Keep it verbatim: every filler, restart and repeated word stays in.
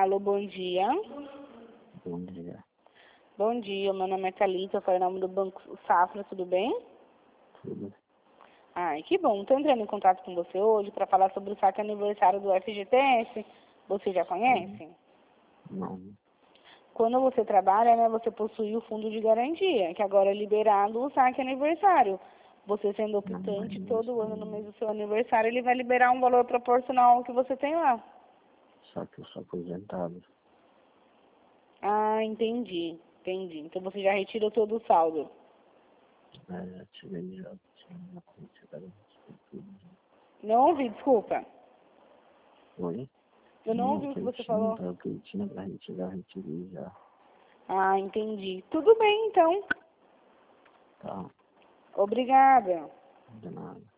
Alô, bom dia. Bom dia. Bom dia, meu nome é Thalita, eu falo em nome do Banco Safra, tudo bem? Tudo. Ai, que bom. Estou entrando em contato com você hoje para falar sobre o saque aniversário do F G T S. Você já conhece? Não. Quando você trabalha, né, você possui o fundo de garantia, que agora é liberado o saque aniversário. Você sendo optante, Não, todo ano no mês do seu aniversário, ele vai liberar um valor proporcional ao que você tem lá. Só que eu sou aposentado. Ah, entendi, entendi. Então você já retirou todo o saldo. É, já tirei já. Tinha uma quantidade de tudo. Não ouvi, desculpa. Oi? Eu não Não, ouvi o o que que eu você tinha, falou. tá? O que eu tinha pra retirar, retirei já. Ah, entendi. Tudo bem, então. Tá. Obrigada. De nada.